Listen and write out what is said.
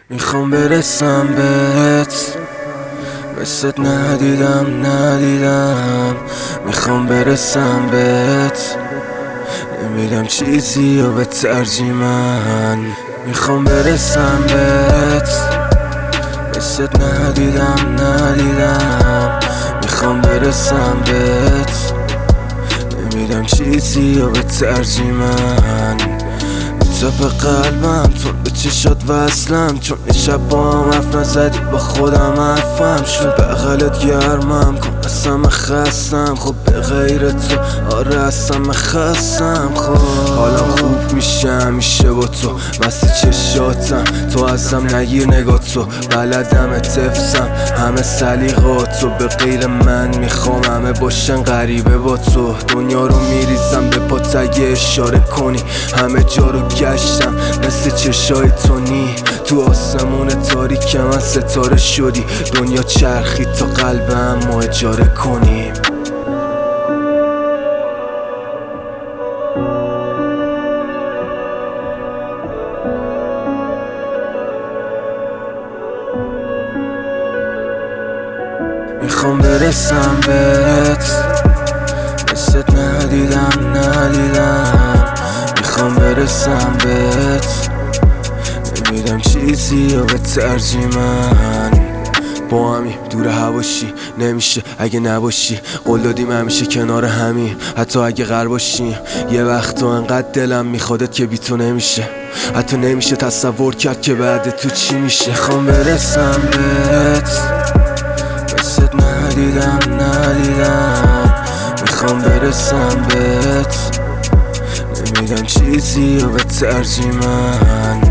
میخوام برسم بهت، مثلت ندیدم میخوام برسم بهت، نمیدم چیزی رو به ترجیمن. میخوام برسم بهت، مثلت ندیدم میخوام برسم بهت، نمیدم چیزی رو به ترجیمن. تپ قلبم چون به چشات وصلم، چون یه شب با هم حرف نزدی با خودم حرفم شد. بغلت گرمم کن اصلا خستم، خب به غیر تو آره اصلا خستم. خب حالم خوب میشه با تو، مست چشاتم تو ازم نگیر نگاه تو، بلدم تفسم همه سلیقاتو، به غیر من میخوام همه باشن غریبه با تو. دنیا رو میریزم به پات اگه اشاره کنی، همه جا رو گشتم مثل چشای تونی، تو آسمون تاریک من ستاره شدی، دنیا چرخید تا قلبم ما اجاره کنیم. میخوام برسم بهت، مثلت ندیدم میخوام برسم بهت، نمیدم چیزی رو به ترجیمن. با همیم دور هواشی نمیشه اگه نباشی، قول دادیم همیشه کنار همیم حتی اگه غر باشیم. یه وقت تو انقدر دلم میخوادت که بی تو نمیشه، حتی نمیشه تصور کرد که بعد تو چی میشه. میخوام برسم بهت، مثلت ندیدم میخوام برسم بهت، نمیدم چیزی رو به ترجیمن.